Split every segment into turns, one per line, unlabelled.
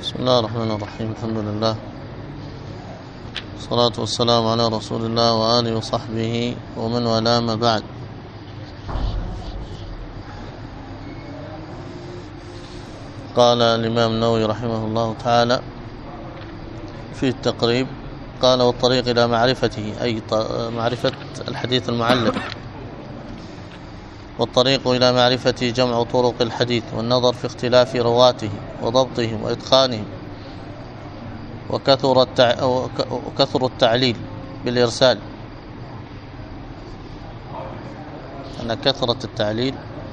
بسم الله الرحمن الرحيم. الحمد لله والصلاة والسلام على رسول الله وآله وصحبه ومن والاه، ما بعد. قال الإمام النووي رحمه الله تعالى في التقريب، قال: والطريق إلى معرفته، أي معرفة الحديث المعلق. والطريق إلى معرفته جمع طرق الحديث، والنظر في اختلاف رواته وضبطهم وإتقانهم، وكثر التعليل بالإرسال. أن كثرة التعليل،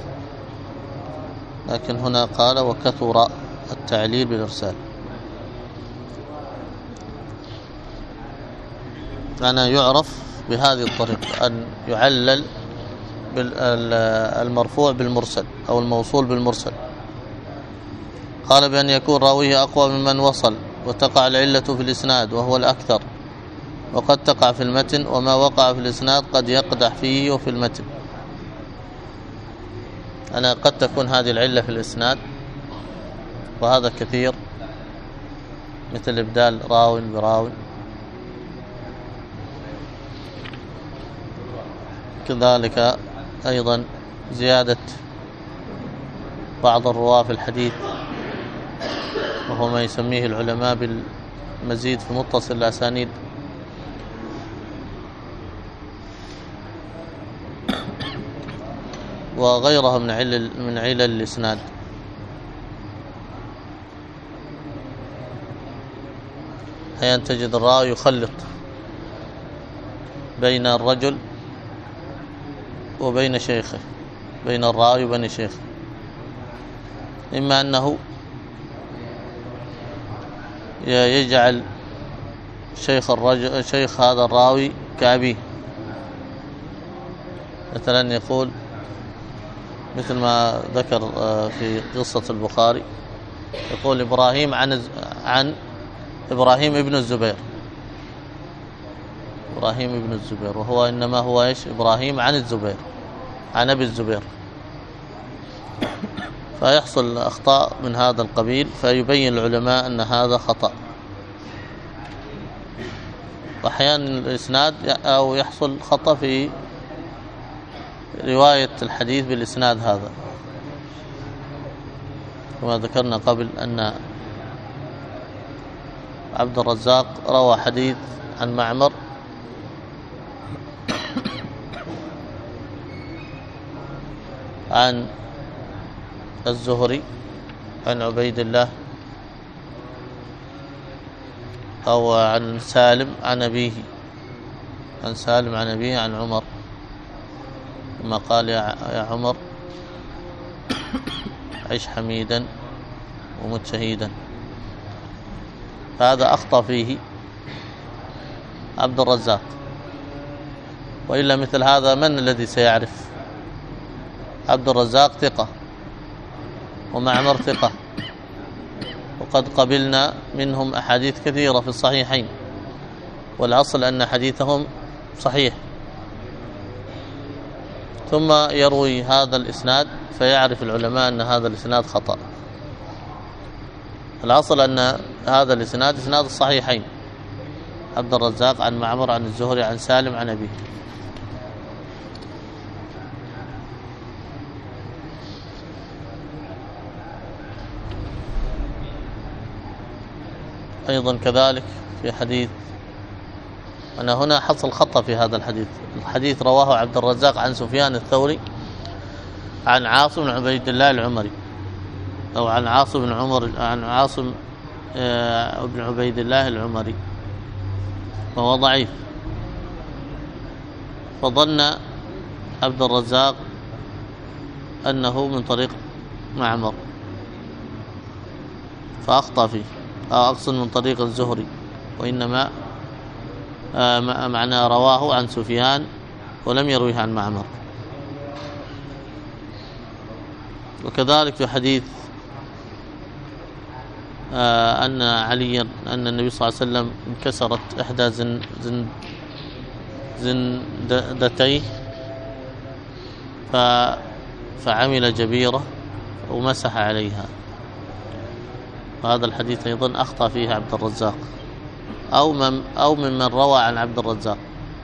لكن هنا قال وكثر التعليل بالإرسال، أنا يعرف بهذه الطريقة أن يعلل المرفوع بالمرسل أو الموصول بالمرسل. قال بأن يكون راويه أقوى ممن وصل، وتقع العلة في الإسناد وهو الأكثر، وقد تقع في المتن، وما وقع في الإسناد قد يقدح فيه وفي المتن. أنا قد تكون هذه العلة في الإسناد، وهذا كثير، مثل إبدال راو براو، كذلك أيضا زيادة بعض الرواة في الحديث، وهو ما يسميه العلماء بالمزيد في متصل الأسانيد. وغيرها من علل الإسناد. أحيانا تجد الراوي يخلط بين الرجل وبين شيخه، بين الراوي وبين شيخه، إما أنه يجعل شيخ هذا الراوي كأبيه، مثلا يقول مثل ما ذكر في قصة البخاري، يقول إبراهيم عن إبراهيم ابن الزبير، إبراهيم ابن الزبير، وهو إنما هو إيش؟ إبراهيم عن الزبير، عن أبي الزبير. فيحصل أخطاء من هذا القبيل، فيبين العلماء أن هذا خطأ. وأحيانا الإسناد أو يحصل خطأ في رواية الحديث بالإسناد هذا، كما ذكرنا قبل أن عبد الرزاق روى حديث عن معمر عن الزهري عن عبيد الله، أو عن سالم عن أبيه، عن سالم عن أبيه عن عمر، ثم قال: يا عمر عش حميدا ومت شهيدا. هذا أخطأ فيه عبد الرزاق، وإلا مثل هذا من الذي سيعرف؟ عبد الرزاق ثقة، ومعمر ثقة، وقد قبلنا منهم أحاديث كثيرة في الصحيحين، والأصل أن حديثهم صحيح، ثم يروي هذا الإسناد فيعرف العلماء أن هذا الإسناد خطأ. الأصل أن هذا الإسناد إسناد الصحيحين، عبد الرزاق عن معمر عن الزهري عن سالم عن أبيه. أيضا كذلك في حديث، أنا هنا حصل خطأ في هذا الحديث رواه عبد الرزاق عن سفيان الثوري عن عاصم بن عبيد الله العمري، أو عن عاصم بن عبيد الله العمري، فهو ضعيف. فظن عبد الرزاق أنه من طريق معمر فأخطأ فيه، أو أقصد من طريق الزهري، وإنما معنى رواه عن سفيان ولم يرويه عن معمر. وكذلك في حديث أن النبي صلى الله عليه وسلم انكسرت إحدى زندتيه فعمل جبيرة ومسح عليها، وهذا الحديث أيضا أخطأ فيه عبد الرزاق أو ممن روى عن عبد الرزاق.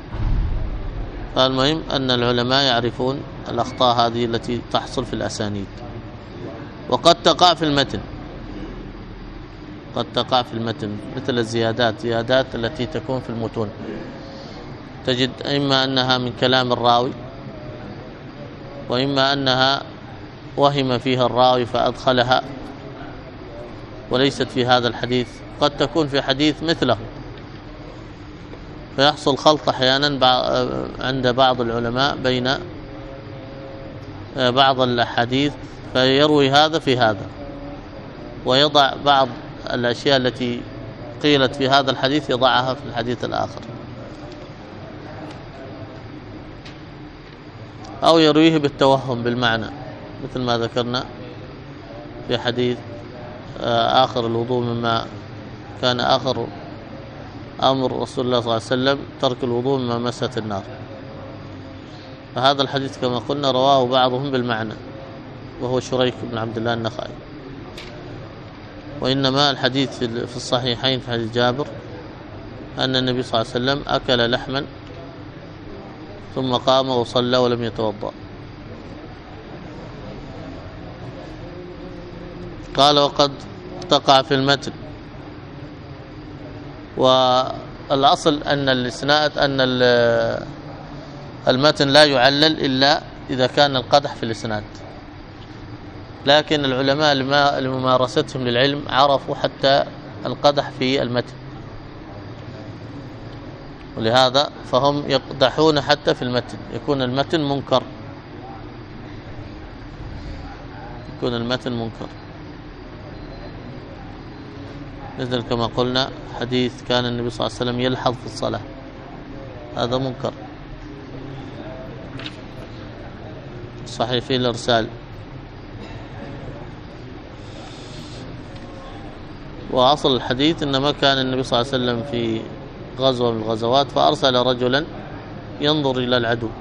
فالمهم أن العلماء يعرفون الأخطاء هذه التي تحصل في الأسانيد، وقد تقع في المتن، قد تقع في المتن مثل زيادات التي تكون في المتون، تجد إما أنها من كلام الراوي، وإما أنها وهم فيها الراوي فأدخلها وليست في هذا الحديث، قد تكون في حديث مثله، فيحصل خلط أحيانا عند بعض العلماء بين بعض الأحاديث، فيروي هذا في هذا ويضع بعض الأشياء التي قيلت في هذا الحديث يضعها في الحديث الآخر، أو يرويه بالتوهم بالمعنى، مثل ما ذكرنا في حديث آخر الوضوء، مما كان آخر أمر رسول الله صلى الله عليه وسلم ترك الوضوء مما مست النار. فهذا الحديث كما قلنا رواه بعضهم بالمعنى، وهو شريك بن عبد الله النخعي. وإنما الحديث في الصحيحين في حديث جابر أن النبي صلى الله عليه وسلم أكل لحما ثم قام وصلى ولم يتوضأ. قال وقد تقع في المتن، والأصل أن الإسناد أن المتن لا يعلل إلا إذا كان القدح في الإسناد، لكن العلماء لممارستهم للعلم عرفوا حتى القدح في المتن، ولهذا فهم يقدحون حتى في المتن، يكون المتن منكر، يكون المتن منكر. مثل كما قلنا حديث كان النبي صلى الله عليه وسلم يلحظ في الصلاة، هذا منكر صحيح فيه الإرسال. وأصل الحديث إنما كان النبي صلى الله عليه وسلم في غزوة من الغزوات فأرسل رجلا ينظر إلى العدو،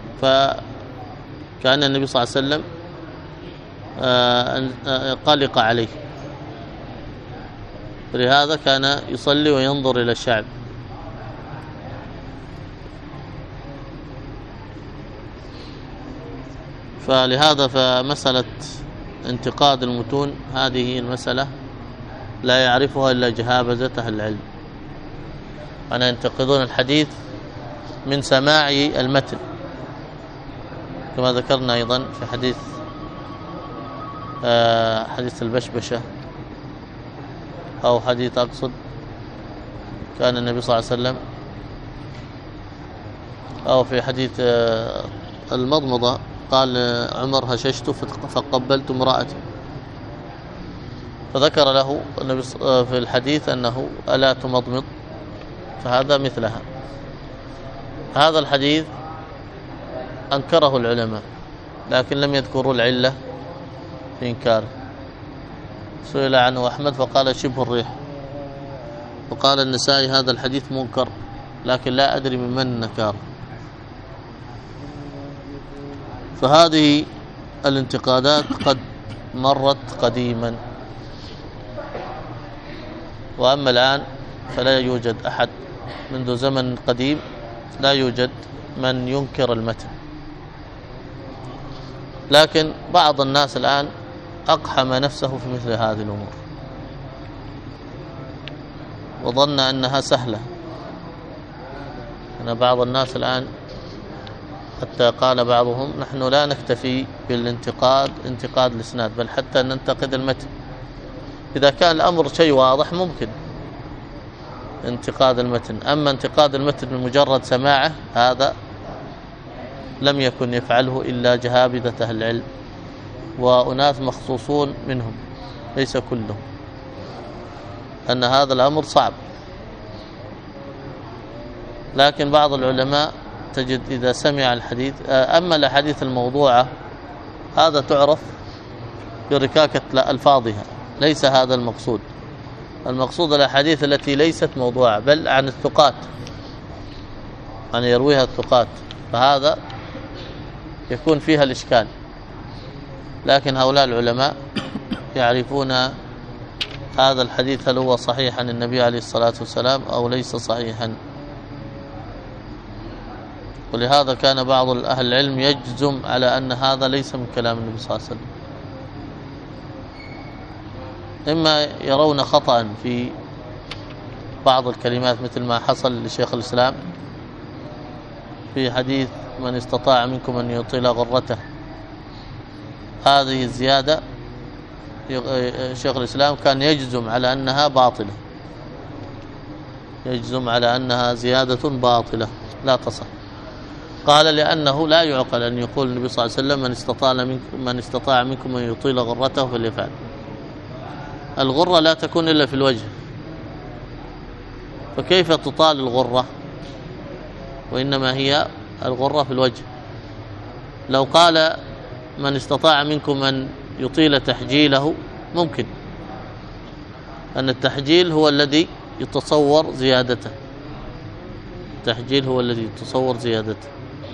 فكان النبي صلى الله عليه وسلم قلق عليه، ولهذا كان يصلي وينظر إلى الشعب. فلهذا فمسألة انتقاد المتون هذه المسألة لا يعرفها إلا جهابذة أهل العلم، أنا ينتقدون الحديث من سماع المتن، كما ذكرنا أيضا في حديث البشبشة، أو حديث أقصد كان النبي صلى الله عليه وسلم، أو في حديث المضمضة قال عمر هششت فقبلت امرأتي، فذكر له النبي في الحديث أنه ألا تمضمض، فهذا مثلها. هذا الحديث أنكره العلماء لكن لم يذكروا العلة في إنكاره. سئل عنه أحمد فقال شبه الريح، وقال النسائي هذا الحديث منكر لكن لا أدري من النكار. فهذه الانتقادات قد مرت قديما، وأما الآن فلا يوجد أحد منذ زمن قديم لا يوجد من ينكر المتن، لكن بعض الناس الآن أقحم نفسه في مثل هذه الأمور وظن أنها سهلة. أن بعض الناس الآن حتى قال بعضهم نحن لا نكتفي بالانتقاد انتقاد الإسناد، بل حتى ننتقد المتن. إذا كان الأمر شيء واضح ممكن انتقاد المتن، أما انتقاد المتن بمجرد سماعه هذا لم يكن يفعله إلا جهابذة أهل العلم وأناس مخصوصون منهم، ليس كلهم، أن هذا الأمر صعب. لكن بعض العلماء تجد إذا سمع الحديث، أما الأحاديث الموضوعة هذا تعرف بركاكة ألفاظها، ليس هذا المقصود. المقصود الأحاديث التي ليست موضوعة بل عن الثقات، أن يرويها الثقات، فهذا يكون فيها الإشكال. لكن هؤلاء العلماء يعرفون هذا الحديث هل هو صحيح عن النبي عليه الصلاة والسلام أو ليس صحيحا. ولهذا كان بعض أهل العلم يجزم على أن هذا ليس من كلام النبي صلى الله عليه وسلم، إما يرون خطأ في بعض الكلمات مثل ما حصل لشيخ الإسلام في حديث من استطاع منكم أن يطيل غرته، هذه الزيادة شيخ الإسلام كان يجزم على أنها باطلة، يجزم على أنها زيادة باطلة لا تصح. قال لأنه لا يعقل أن يقول النبي صلى الله عليه وسلم من استطاع منكم أن يطيل غرته فليفعل. الغرة لا تكون إلا في الوجه، فكيف تطال الغرة؟ وإنما هي الغرة في الوجه. لو قال من استطاع منكم أن يطيل تحجيله ممكن، أن التحجيل هو الذي يتصور زيادته، التحجيل هو الذي يتصور زيادته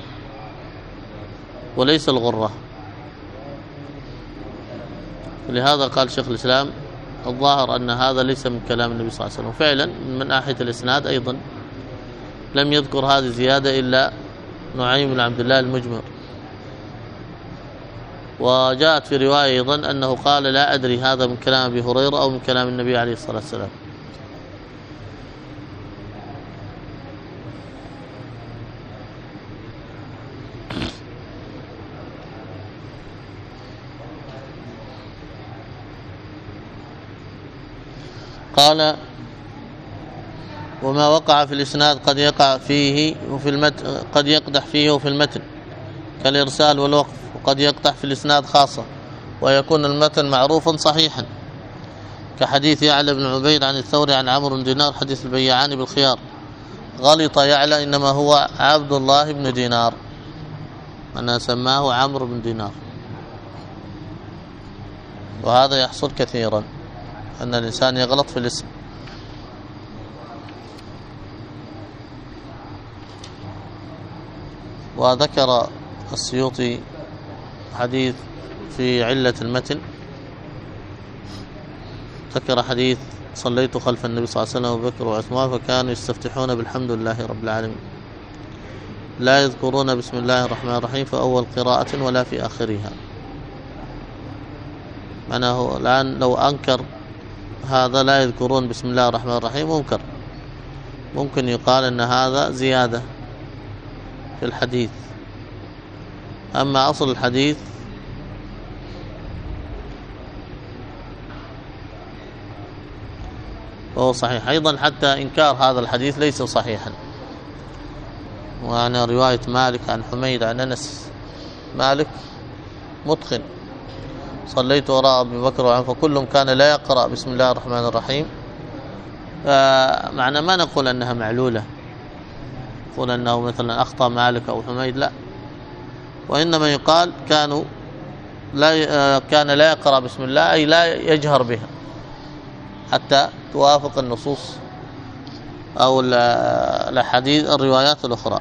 وليس الغرة. ولهذا قال شيخ الإسلام الظاهر أن هذا ليس من كلام النبي صلى الله عليه وسلم. فعلا من ناحية الإسناد أيضا لم يذكر هذه الزيادة إلا نعيم بن عبد الله المجمر. وجاءت في رواية أيضا أنه قال لا أدري هذا من كلام أبي هريرة أو من كلام النبي عليه الصلاة والسلام. قال وما وقع في الإسناد قد يقع فيه وفي المتن، قد يقدح فيه وفي المتن كالإرسال والوقف، وقد يقدح في الإسناد خاصة ويكون المتن معروفا صحيحا كحديث يعلى بن عبيد عن الثوري عن عمرو بن دينار حديث البيعان بالخيار. غلط يعلى إنما هو عبد الله بن دينار، أنا سماه عمرو بن دينار. وهذا يحصل كثيرا أن الإنسان يغلط في الاسم. وذكر السيوطي حديث في علة المتن، ذكر حديث صليت خلف النبي صلى الله عليه وسلم وبكر وعثمان فكانوا يستفتحون بالحمد لله رب العالمين، لا يذكرون بسم الله الرحمن الرحيم في أول قراءة ولا في آخرها. معناه الآن لو أنكر هذا لا يذكرون بسم الله الرحمن الرحيم منكر، ممكن يقال أن هذا زيادة في الحديث. أما أصل الحديث فهو صحيح أيضا، حتى إنكار هذا الحديث ليس صحيحا. وأنا رواية مالك عن حميد عن أنس، مالك متقن، صليت وراء أبي بكر وعمر فكلهم كان لا يقرأ بسم الله الرحمن الرحيم. معنى ما نقول أنها معلولة، نقول أنه مثلا أخطأ مالك أو حميد، لا، وإنما يقال كان لا يقرأ بسم الله، أي لا يجهر بها حتى توافق النصوص أو الحديث الروايات الأخرى.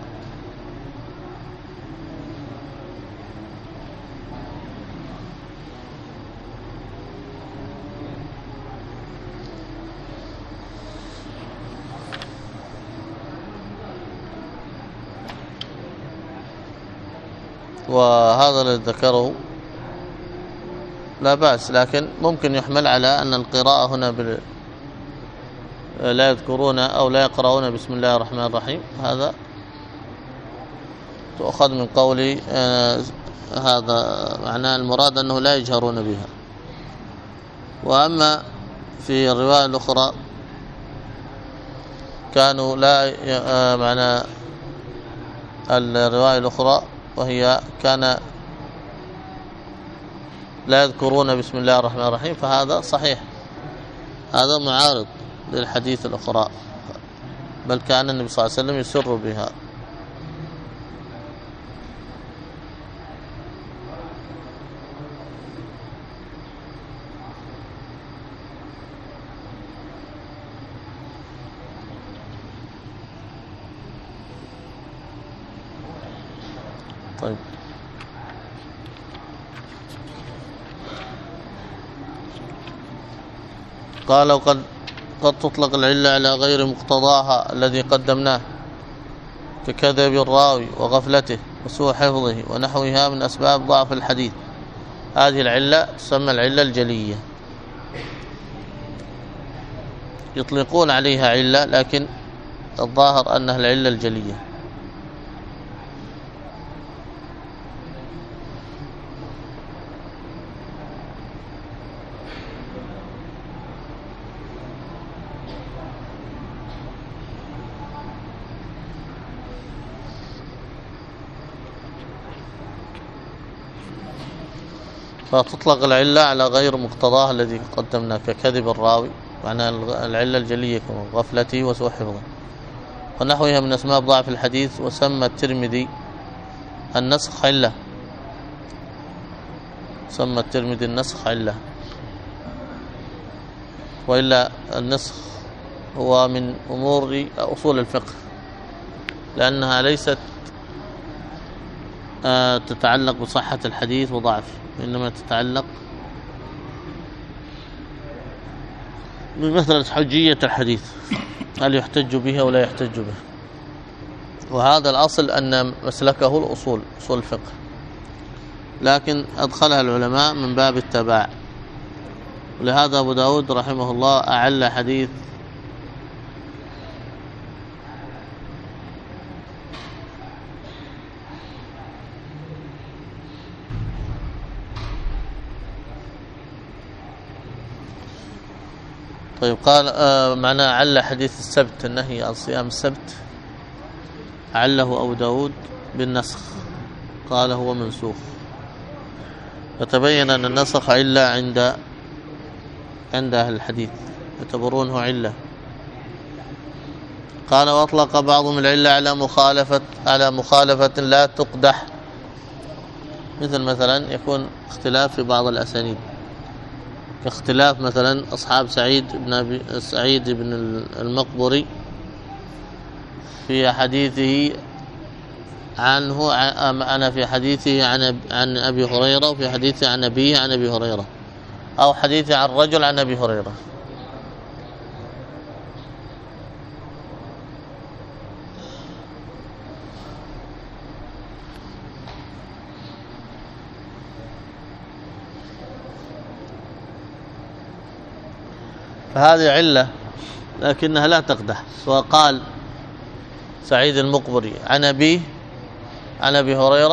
وهذا الذي ذكره لا بأس، لكن ممكن يحمل على أن القراءة هنا لا يذكرون أو لا يقرؤون بسم الله الرحمن الرحيم، هذا تؤخذ من قولي هذا معناه المراد أنه لا يجهرون بها. وأما في الرواية الأخرى كانوا لا معنى الرواية الأخرى وهي كان لا يذكرون بسم الله الرحمن الرحيم، فهذا صحيح، هذا معارض للحديث الأخرى، بل كان النبي صلى الله عليه وسلم يسر بها. طيب قال وقد تطلق العلة على غير مقتضاها الذي قدمناه ككذب الراوي وغفلته وسوء حفظه ونحوها من أسباب ضعف الحديث. هذه العلة تسمى العلة الجلية، يطلقون عليها علة لكن الظاهر أنها العلة الجلية. فتطلق العلة على غير مقتضاها الذي قدمنا ككذب الراوي، معنى العلة الجلية غفلته وسوء حفظه ونحوها من أسباب ضعف الحديث. وسمى الترمذي النسخ علة، سمى الترمذي النسخ علة، وإلا النسخ هو من أمور أصول الفقه، لأنها ليست تتعلق بصحة الحديث وضعفه، إنما تتعلق بمسألة حجية الحديث، هل يحتج به أو لا يحتج به. وهذا الأصل أن مسلكه الأصول، أصول الفقه، لكن أدخلها العلماء من باب التباع. ولهذا أبو داود رحمه الله أعل حديث طيب. قال معنى عل حديث السبت، النهي عن صيام السبت، عله أبو داود بالنسخ، قال هو منسوخ، فتبين أن النسخ علة عند أهل الحديث، يعتبرونه علة. قال وأطلق بعضهم العلة على مخالفة لا تقدح، مثلا يكون اختلاف في بعض الأسانيد، كاختلاف مثلا أصحاب سعيد بن المقبري في حديثه عنه، أنا في حديثه عن أبي هريرة، وفي حديثه عن أبيه عن أبي هريرة، أو حديثه عن رجل عن أبي هريرة. فهذه علة لكنها لا تقدح، سواء قال سعيد المقبري عن أبيه عن أبي هريرة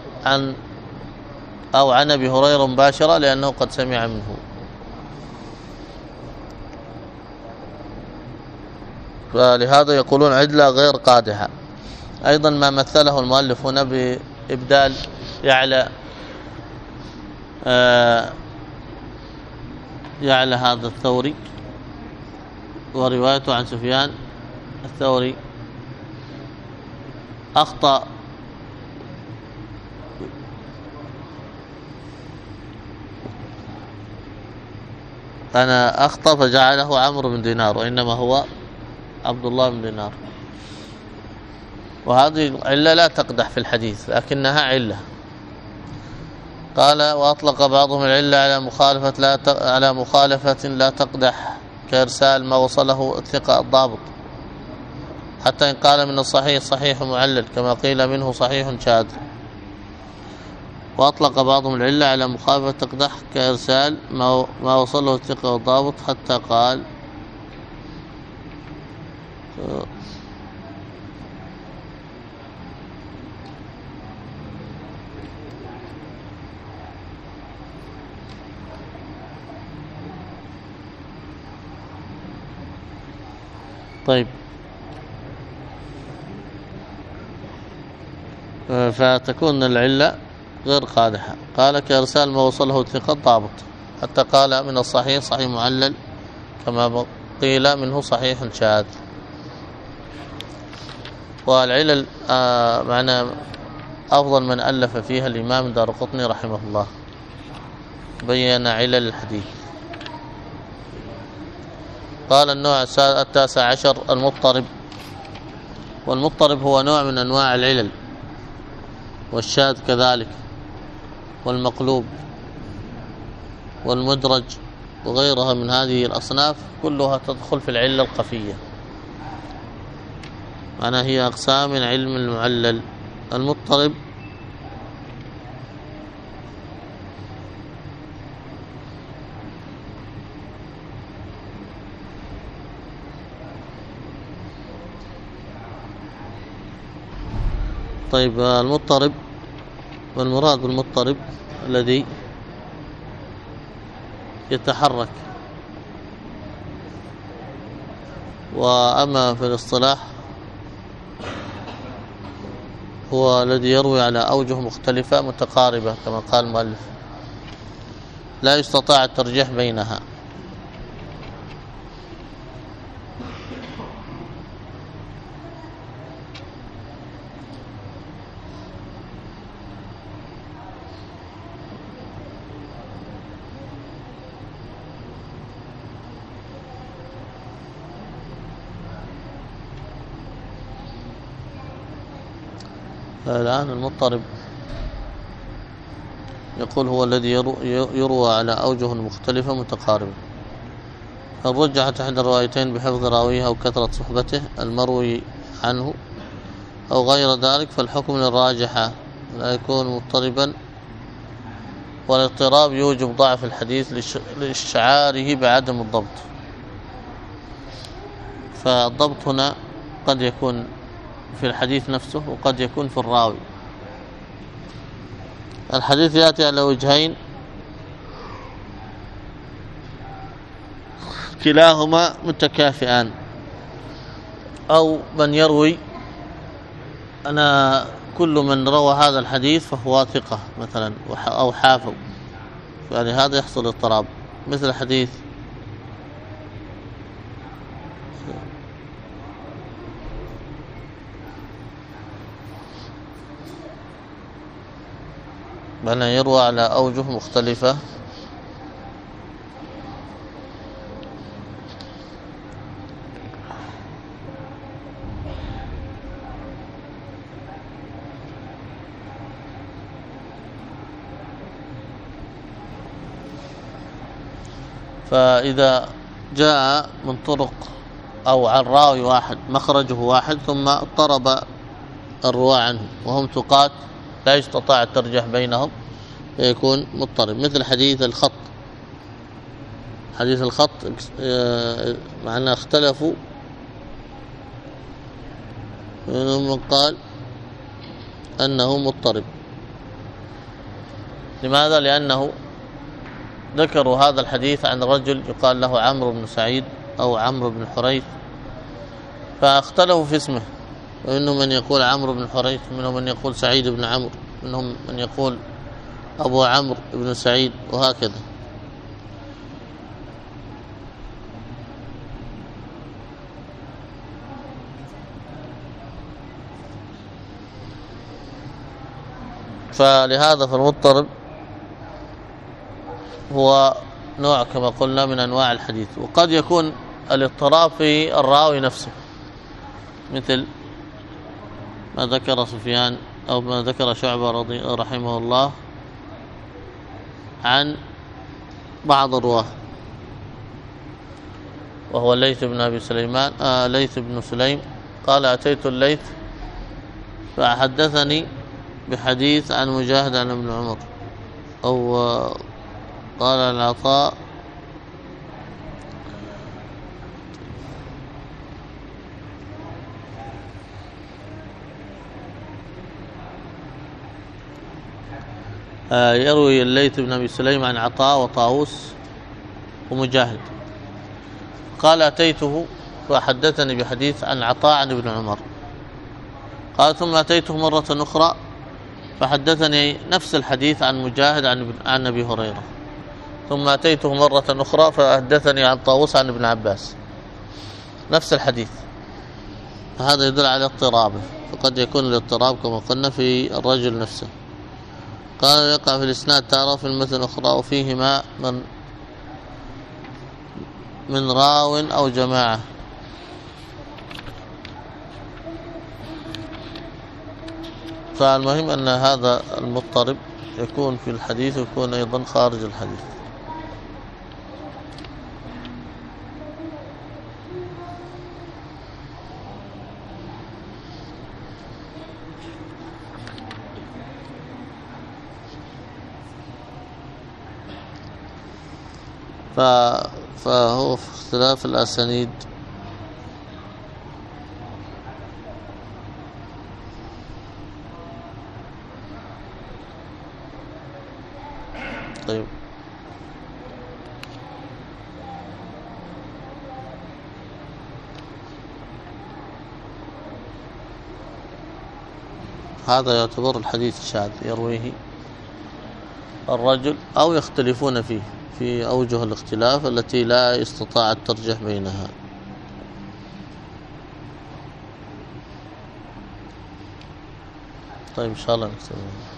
أو عن أبي هريرة مباشرة، لأنه قد سمع منه. فلهذا يقولون عدلة غير قادحة. أيضا ما مثله المؤلف هنا بإبدال يعلى هذا الثوري، وروايته عن سفيان الثوري أخطأ فجعله عمرو بن دينار، وإنما هو عبد الله بن دينار. وهذه علة لا تقدح في الحديث لكنها علة. قال وأطلق بعضهم العلة على مخالفة لا تقدح، كإرسال ما وصله الثقة الضابط، حتى إن قال من الصحيح صحيح معلل، كما قيل منه صحيح شاذ. وأطلق بعضهم العلة على مخالفة تقدح، كإرسال ما وصله الثقة الضابط، حتى قال طيب. فتكون العلة غير قادحة. قال كإرسال ما وصله الثقة الضابط، حتى قال من الصحيح صحيح معلل، كما قيل منه صحيح شاذ. والعلل معنى أفضل من ألف فيها الإمام الدارقطني رحمه الله، بين علل الحديث. قال النوع 19 المضطرب. والمضطرب هو نوع من أنواع العلل، والشاذ كذلك، والمقلوب والمدرج وغيرها من هذه الأصناف كلها تدخل في العلة الخفية، معناها هي أقسام من علم المعلل. المضطرب طيب المضطرب، والمراد بالمضطرب الذي يتحرك، وأما في الاصطلاح هو الذي يروي على أوجه مختلفة متقاربة كما قال المؤلف، لا يستطاع الترجيح بينها. الآن المضطرب يقول هو الذي يروى على أوجه مختلفة متقاربة، هل رجحت إحدى الروايتين بحفظ راويه أو كثرة صحبته المروي عنه أو غير ذلك فالحكم للراجحة لا يكون مضطربا، والاضطراب يوجب ضعف الحديث لإشعاره بعدم الضبط. فالضبط هنا قد يكون في الحديث نفسه وقد يكون في الراوي. الحديث يأتي على وجهين كلاهما متكافئان، أو من يروي أنا كل من روى هذا الحديث فهو ثقة مثلا أو حافظ، يعني هذا يحصل اضطراب، مثل حديث بأن يروى على أوجه مختلفة فإذا جاء من طرق أو عن راوي واحد مخرجه واحد ثم اضطرب الرواة عنه وهم ثقات لا يستطاع الترجيح بينهم يكون مضطرب، مثل حديث الخط. حديث الخط معناه اختلفوا، منهم من قال أنه مضطرب. لماذا؟ لأنه ذكروا هذا الحديث عن رجل يقال له عمرو بن سعيد أو عمرو بن حريث، فاختلفوا في اسمه، ومنهم من يقول عمرو بن حريث، منهم من يقول سعيد بن عمرو، منهم من يقول أبو عمرو بن سعيد، وهكذا. فلهذا فالمضطرب هو نوع كما قلنا من أنواع الحديث، وقد يكون الاضطراب في الراوي نفسه، مثل ما ذكر سفيان أو ما ذكر شعبة رحمه الله عن بعض الرواه، وهو الليث بن أبي سليمان ليث بن سليم قال أتيت الليث فحدثني بحديث عن مجاهد عن ابن عمر، أو قال العطاء يروي الليث بن أبي سليم عن عطاء وطاووس ومجاهد، قال أتيته فحدثني بحديث عن عطاء عن ابن عمر، قال ثم أتيته مرة أخرى فحدثني نفس الحديث عن مجاهد عن أبي هريرة، ثم أتيته مرة أخرى فحدثني عن طاووس عن ابن عباس، نفس الحديث. هذا يدل على اضطرابه، فقد يكون الاضطراب كما قلنا في الرجل نفسه. قال يقع في الإسناد تارة في المتن أخرى وفيهما من راو أو جماعة. فالمهم أن هذا المضطرب يكون في الحديث ويكون أيضا خارج الحديث. ف... فهو في اختلاف الأسانيد. طيب هذا يعتبر الحديث شاذ يرويه الرجل أو يختلفون فيه في أوجه الاختلاف التي لا استطاع الترجيح بينها. طيب إن شاء الله نكتب.